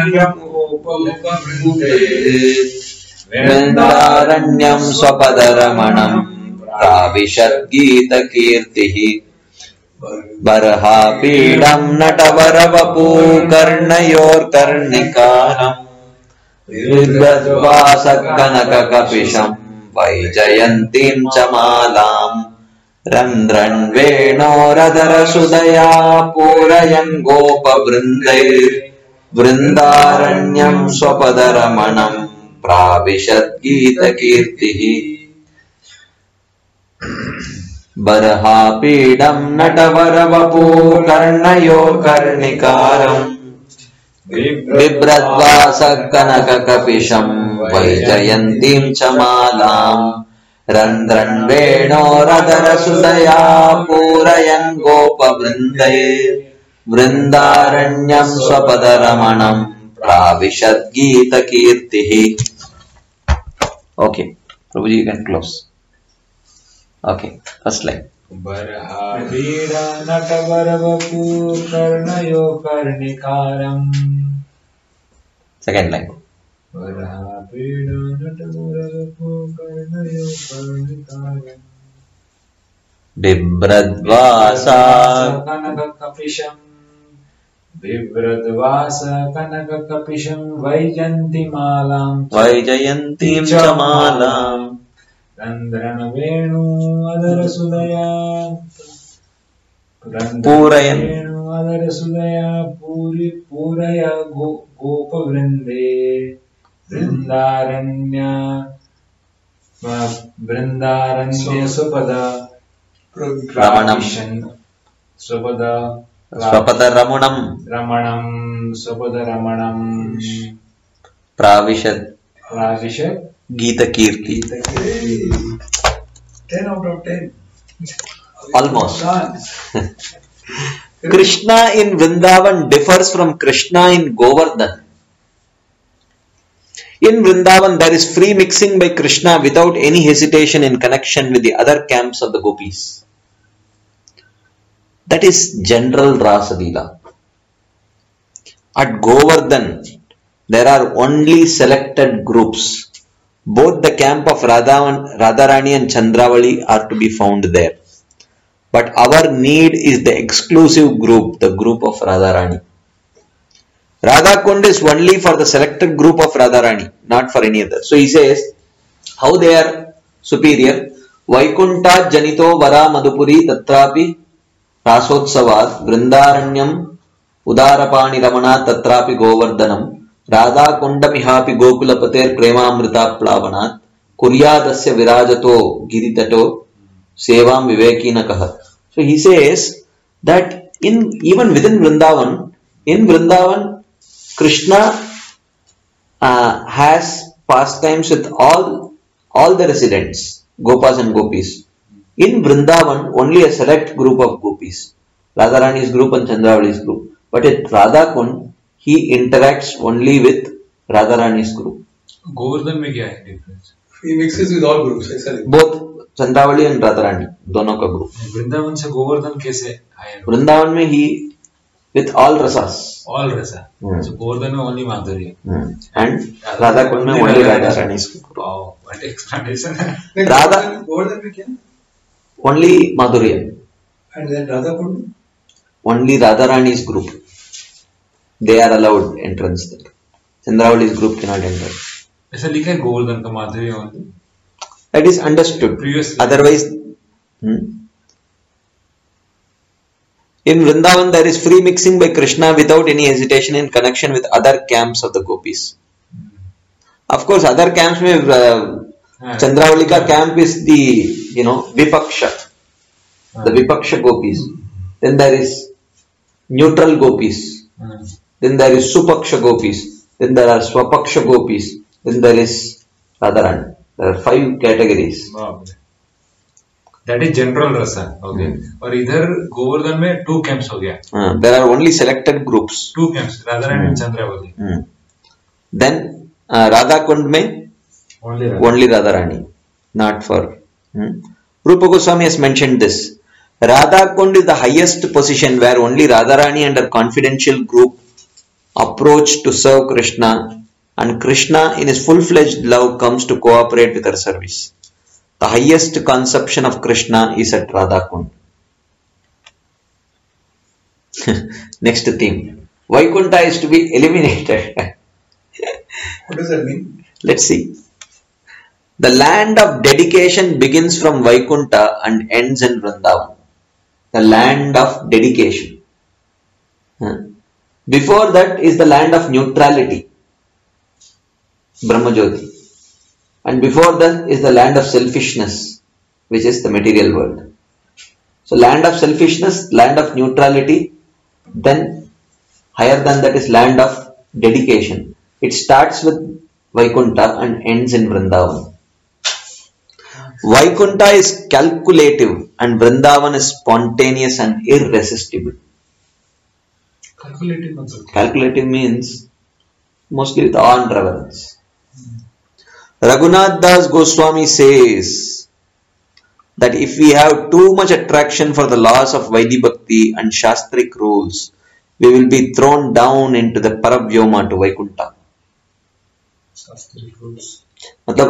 Vrindaranyam swapadaramanam Pravishad gita kirtihi Barha pidam natavaravu karnayor karnikaram Vibradvasa kanaka kapisham Vaijayantim chamalam Randran venoradara sudaya purayan gopa vrindai Vrindaranyam swapadaramanam pravishad gita kirtihi Barha pidam natavaravu karnayor karnikaram Vibradvasa kanaka kapisham Vaijayantim chamalam Randran venoradara sudaya purayan gopa vrindai Vrindaranyam swapadaramanam pravishad gita kirtihi. Okay, Prabhuji, you can close. Okay, first line. Barha pida natavaravu karnayo karnikaram. Second line. Barha pida natavaravu karnayo karnikaram. Bibradvasa kanaka kapisham. Vibradvasa kanaka kapisham Vaijanti malam. Vaijayantim chamalam Randran venu adara sudaya Purayan. venu adara sudaya puri puraya go, gopa vrinde vrindaranya vrindaranya supada Ramanam pravishan supada Swapada Ramanam ramanam supada ramanam Pravishad pravishat Gita Kirti. ten out of ten. Almost. Done. Krishna in Vrindavan differs from Krishna in Govardhan. In Vrindavan, there is free mixing by Krishna without any hesitation in connection with the other camps of the gopis. That is general Rasa Leela. At Govardhan, there are only selected groups. Both the camp of Radharani and Chandravali are to be found there. But our need is the exclusive group, the group of Radharani. Radha Kund is only for the selected group of Radharani, not for any other. So he says, how they are superior. Vaikunta Janito Vara Madhupuri Tatrapi Rasotsavad Vrindaranyam Udarapani Ramana Tatrapi Govardhanam Radha Kundamihapi Gokulapater Premamrita Plavanat Kuryadasya Virajato Giritato Sevam Vivekinakaha. So he says that in even within Vrindavan, in Vrindavan, Krishna uh, has pastimes with all all the residents, Gopas and Gopis. In Vrindavan, only a select group of Gopis, Radharani's group and Chandravali's group. But at Radha Kund, he interacts only with Radharani's group. Govardhan में क्या है difference? He mixes with all groups. ऐसा नहीं. Both Chandravali and Radharani, दोनों का group. Vrindavan से गोवर्धन कैसे आए? Vrindavan में he with all rasas. All rasa. Hmm. So Govardhan में only माधुर्य. Hmm. And Radha Kund में only Radharani's group. Wow, what explanation! नहीं, राधा- गोवर्धन गोवर्धन में क्या? Only Madhurya. And then Radha Kund. Only Radharani's group. They are allowed entrance there. Chandravali's group cannot enter. ऐसा लिखा है गोवर्धन का माधुर्य only. That is understood. Previously. Otherwise, hmm? in Vrindavan there is free mixing by Krishna without any hesitation in connection with other camps of the gopis. Of course, other camps में uh, Chandravali ka camp is the, you know, Vipaksha, the Vipaksha gopis. Then there is neutral gopis. Hmm. Then there is Supaksha gopis. Then there are Swapaksha gopis. Then there is Radharani. There are five categories. बाप रे. That is general rasa. Okay. और इधर गोवर्धन में two camps हो गया. Uh, there are only selected groups. Two camps. Radharani and Chandravali. Hmm. Then uh, Radha Kund mein Only Radha. only Radharani, not for. Hmm. Rupa Goswami has mentioned this. Radha Kund is the highest position where only Radharani and her confidential group approach to serve Krishna, and Krishna in his full-fledged love comes to cooperate with her service. The highest conception of Krishna is at Radha Kund. Next theme. Vaikunta is to be eliminated. What does that mean? Let's see. The land of dedication begins from Vaikunta and ends in Vrindavan. The land of dedication. Huh? Before that is the land of neutrality, Brahmajyoti. And before that is the land of selfishness, which is the material world. So land of selfishness, land of neutrality, then higher than that is land of dedication. It starts with Vaikunta and ends in Vrindavan. Vaikunta is calculative and Vrindavan is spontaneous and irresistible. Calculative मतलब क्या? Calculative means mostly with awe and reverence. Raghunath Das Goswami says that if we have too much attraction for the laws of Vaidhi Bhakti and Shastric rules, we will be thrown down into the Paravyoma to Vaikunta. Shastric rules. मतलब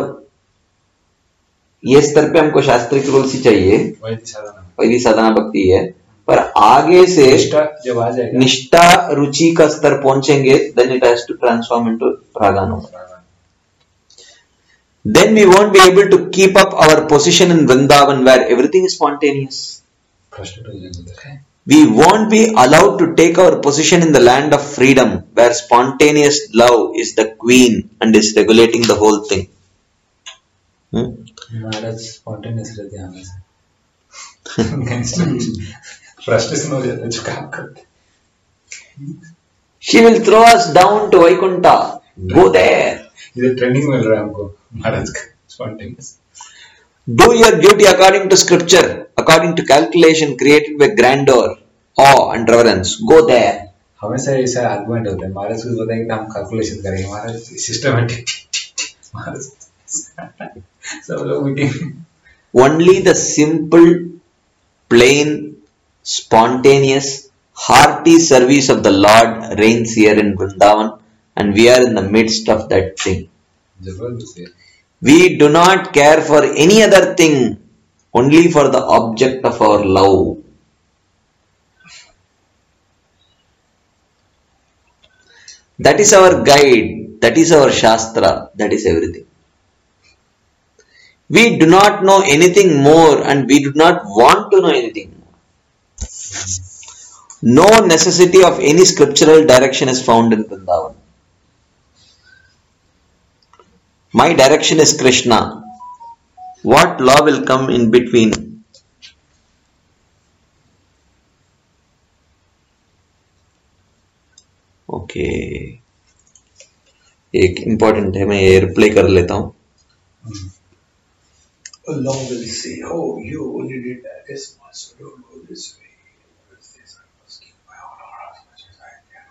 ये स्तर पे हमको शास्त्रिक rules ही चाहिए, वैदिक साधना. वैदिक साधना भक्ति है, पर आगे से निष्ठा जब आ जाएगा. निष्ठा रुचि का स्तर पहुंचेंगे, then it has to transform into Ragana. Then we won't be able to keep up our position in Vrindavan where everything is spontaneous. We won't be allowed to take our position in the land of freedom where spontaneous love is the queen and is regulating the whole thing. Hmm? Maharaj spontaneous रहते हैं हमेशा. Frustration हो जाता है जो काम करते. She will throw us down to Vaikunta. Go there. इधर ट्रेनिंग मिल रहा है हमको महाराज का spontaneous. Do your duty according to scripture, according to calculation created by grandeur. awe and reverence. Go there. हमेशा ऐसा आर्गुमेंट होता है, महाराज को बताएंगे कि हम कैलकुलेशन करेंगे, महाराज सिस्टमेटिक, महाराज सब लोग meeting. Only the simple, plain, spontaneous, hearty service of the Lord reigns here in Vrindavan, and we are in the midst of that thing. जबरदस्त है. We do not care for any other thing, only for the object of our love. That is our guide, that is our Shastra, that is everything. We do not know anything more, and we do not want to know anything more. No necessity of any scriptural direction is found in Vrindavan. My direction is Krishna. What law will come in between? Okay एक important है, मैं ये reply कर लेता हूँ. Allah will say, oh, you only did that this much, so don't go this way. Because this I must keep my honor as much as I can.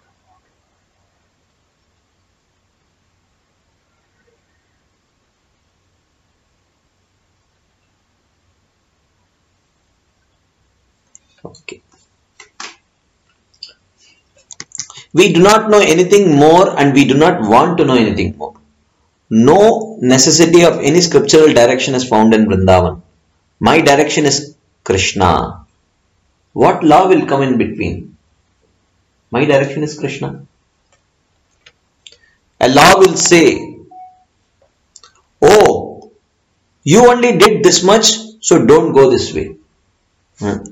Okay. We do not know anything more, and we do not want to know anything more. No necessity of any scriptural direction is found in Vrindavan. My direction is Krishna. What law will come in between? My direction is Krishna. A law will say, oh, you only did this much, so don't go this way. Hmm.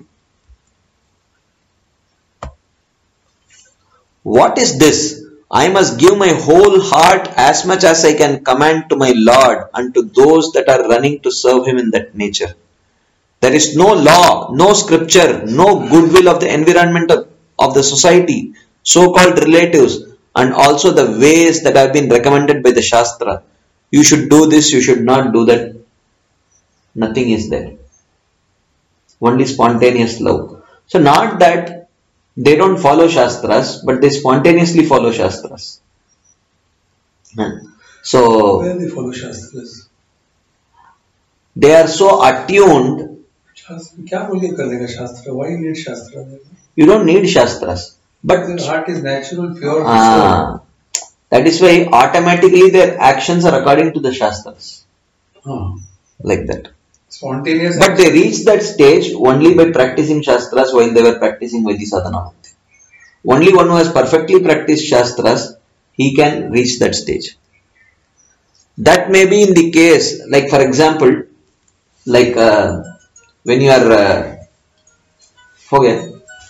What is this? I must give my whole heart as much as I can command to my Lord and to those that are running to serve Him in that nature. There is no law, no scripture, no goodwill of the environment of, of the society, so-called relatives, and also the ways that have been recommended by the Shastra. You should do this, you should not do that. Nothing is there. Only spontaneous love. So not that they don't follow Shastras, but they spontaneously follow Shastras. So Where they follow Shastras? They are so attuned. Shastra, क्या बोल के कर देगा शास्त्र? Why you need Shastra? You don't need Shastras. But the heart is natural, pure. ah, that is why automatically their actions are according to the Shastras. Ah. Like that. Spontaneous. But they reach that stage only by practicing Shastras while they were practicing Vaidhi Sadhana. Only one who has perfectly practiced Shastras, he can reach that stage. That may be in the case, like for example, like uh, when you are, uh, हो गया?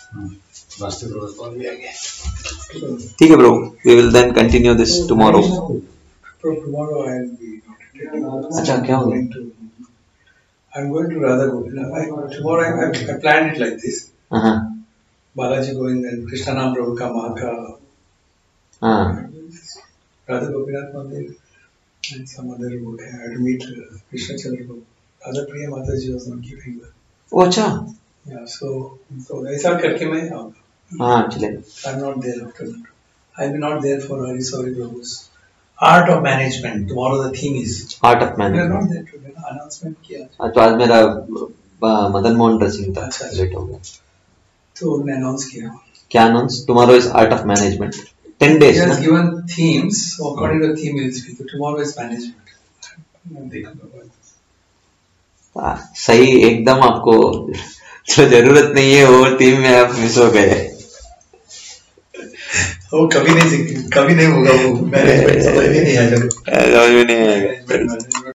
ठीक है bro, we will then continue this so, tomorrow. Tomorrow I will be not. अच्छा क्या हो गया? I'm going to Radha Gopinath. Tomorrow I, I, I planned it like this. Uh-huh. Balaji going and Krishnanam Prabhu ka maa ka. हाँ. Radha Gopinath Mandir and some other road. I had to meet uh, Krishna Chandra Prabhu. Radha Priya Mataji was not giving that. वो अच्छा. Yeah, so so ऐसा करके मैं आऊँगा. हाँ चलेगा. I'm not there after that. I'll be not there for Hari Sauri Prabhu's Art of Management. Tomorrow the theme is Art of We are Management. not there today. ना announcement किया. आज तो आज मेरा अ, मदन मोहन ड्रेसिंग था. अच्छा, अच्छा. लेट हो गया. तो उन्होंने announce किया. क्या announce? Tomorrow is Art of Management. Ten He days. has ना? given themes. So according to the theme, we'll speak. So tomorrow is management. देखूंगा. हाँ, सही एकदम आपको जो जरूरत नहीं है वो टीम में आप मिस हो गए. वो कभी नहीं कभी नहीं होगा वो मैनेजमेंट समझ में नहीं आएगा. समझ में नहीं आएगा. Management, management.